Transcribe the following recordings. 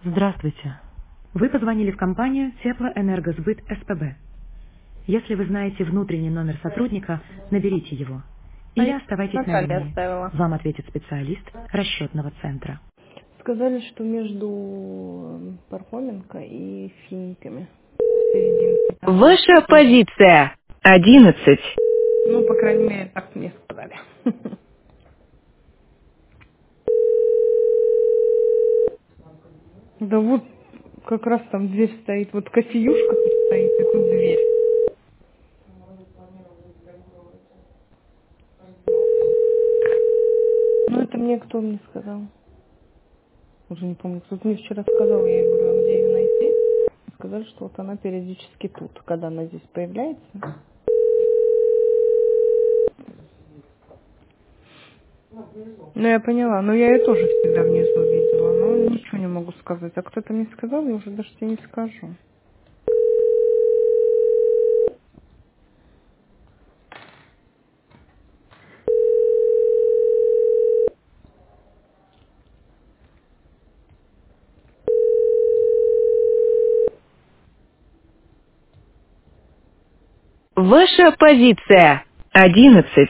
Здравствуйте. Вы позвонили в компанию Теплоэнергосбыт СПБ. Если вы знаете внутренний номер сотрудника, наберите его. А Или я оставайтесь на Наталья линии. оставила. Вам ответит специалист расчетного центра. Сказали, что между Пархоменко и финиками. Серединки там есть Ваша тоже. позиция 11. Ну, по крайней мере, так мне сказали. Да вот как раз там дверь стоит. Вот кофеюшка тут стоит, и тут дверь. Ну, это мне кто мне сказал. Уже не помню, кто-то мне вчера сказал. Я ей говорю, а где ее найти? Сказали, что вот она периодически тут, когда она здесь появляется. Ну, я поняла. Но я ее тоже всегда внизу видела. Но ничего не могу сказать. А кто-то мне сказал, я уже даже тебе не скажу. Ваша позиция 11.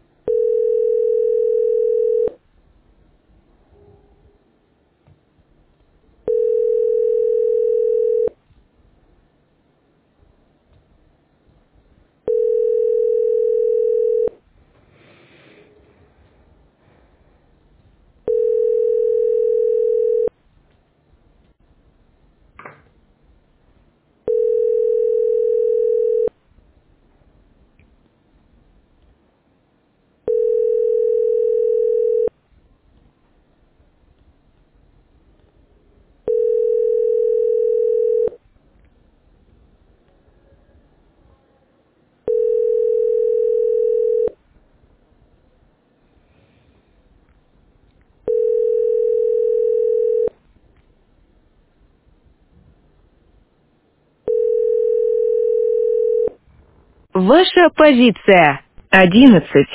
Ваша позиция 11.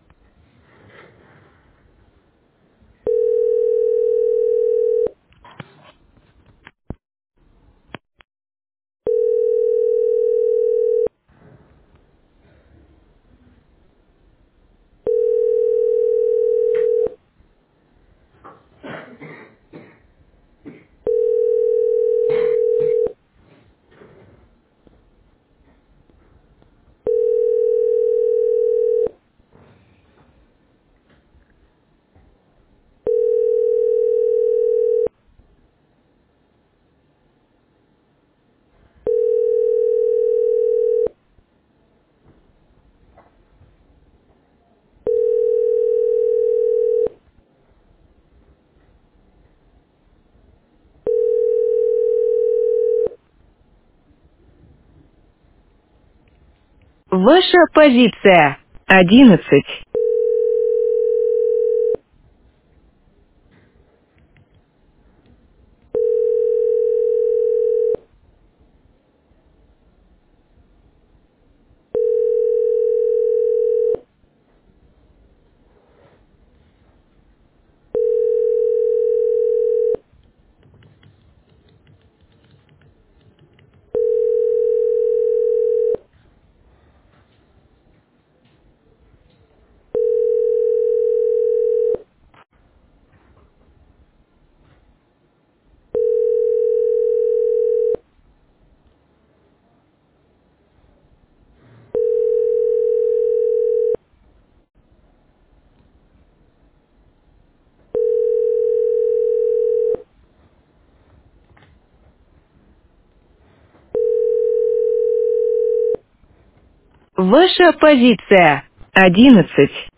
Ваша позиция 11. Ваша позиция 11.